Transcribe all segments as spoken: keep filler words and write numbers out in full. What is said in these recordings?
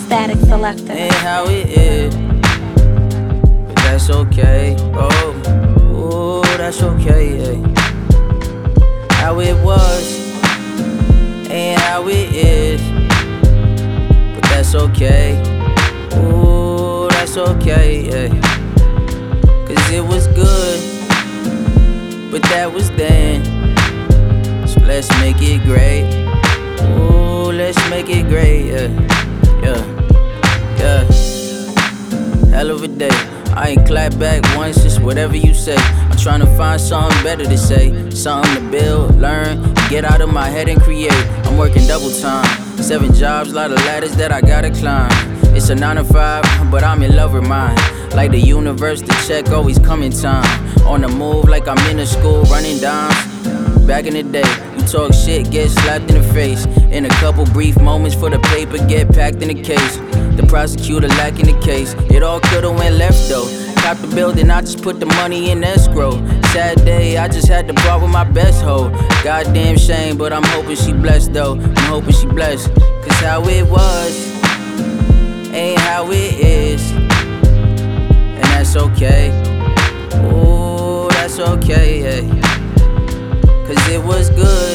Static Selector. Ain't how it is, but that's okay. Oh, ooh, that's okay. Yeah. How it was, ain't how it is, but that's okay. Ooh, that's okay. Yeah. Cause it was good, but that was then. So let's make it great. Ooh, let's make it great. Yeah. Yeah, yeah. Hell of a day. I ain't clap back once, just whatever you say. I'm trying to find something better to say. Something to build, learn, get out of my head and create. I'm working double time. Seven jobs, lot of ladders that I gotta climb. It's a nine to five, but I'm in love with mine. Like the universe, the check always come in time. On the move like I'm in a school running dimes. Back in the day, you talk shit, get slapped in the face. In a couple brief moments for the paper, get packed in the case. The prosecutor lacking the case. It all could've went left though. Cop the building, I just put the money in escrow. Sad day, I just had to part with my best hoe. Goddamn shame, but I'm hoping she blessed though. I'm hoping she blessed. Cause how it was ain't how it is, and that's okay. Ooh, that's okay, yeah. Cause it was good,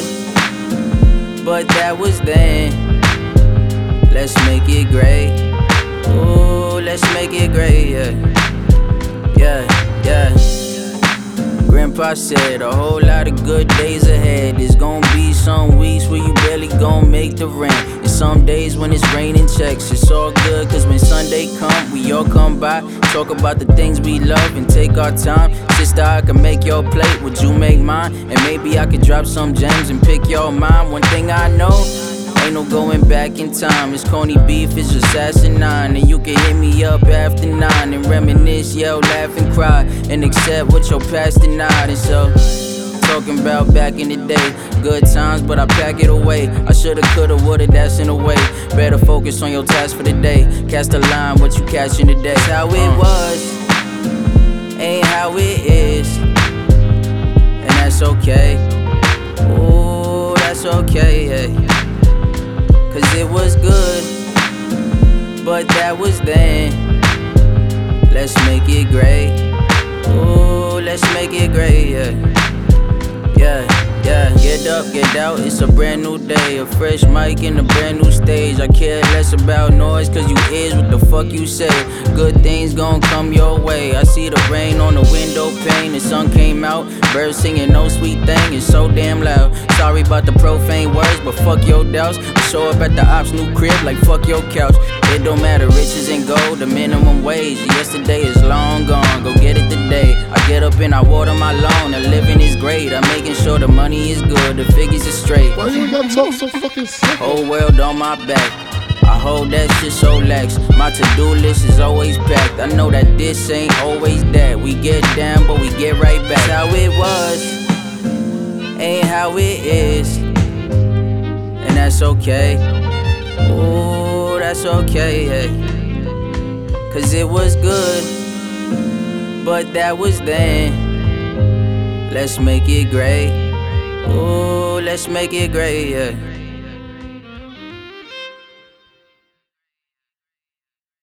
but that was then. Let's make it great. Ooh, let's make it great, yeah. Yeah, yeah. Grandpa said a whole lot of good days ahead. There's gonna be some weeks where you barely gonna make the rent. And some days when it's raining checks. It's all good, cause when Sunday come, we all come by. Talk about the things we love and take our time. Sister, I can make your plate, would you make mine? And maybe I could drop some gems and pick your mind. One thing I know, ain't no going back in time. This corny beef is just asinine. And you can hit me up after nine and reminisce, yell, laugh and cry, and accept what your past denied. And so, talking about back in the day, good times, but I pack it away. I shoulda, coulda, woulda, that's in a way. Better focus on your task for the day. Cast a line, what you catching today. That's how it was, ain't how it is, and that's okay. Ooh, that's okay, yeah. Cause it was good, but that was then. Let's make it great. Ooh, let's make it great, yeah. Yeah, yeah. Get up, get out, it's a brand new day. A fresh mic and a brand new stage. I care less about noise, cause you is what the fuck you say. Good things gon' come your way. I see the rain on the window pane, the sun came out. Birds singing no sweet thing, it's so damn loud. Sorry about the profane words, but fuck your doubts. I show up at the ops new crib like fuck your couch. It don't matter, riches and gold, the minimum wage. Yesterday is long gone, go get it today. I get up and I water my lawn, the living is great. I'm making sure the money is good, the figures are straight. Why you gotta talk so fucking simple? Whole world on my back, I hold that shit so lax. My to-do list is always packed. I know that this ain't always that. We get down, but we get right back. That's how it was, ain't how it is, and that's okay. Ooh, that's okay, yeah. Cause it was good, but that was then. Let's make it great. Ooh, let's make it great, yeah.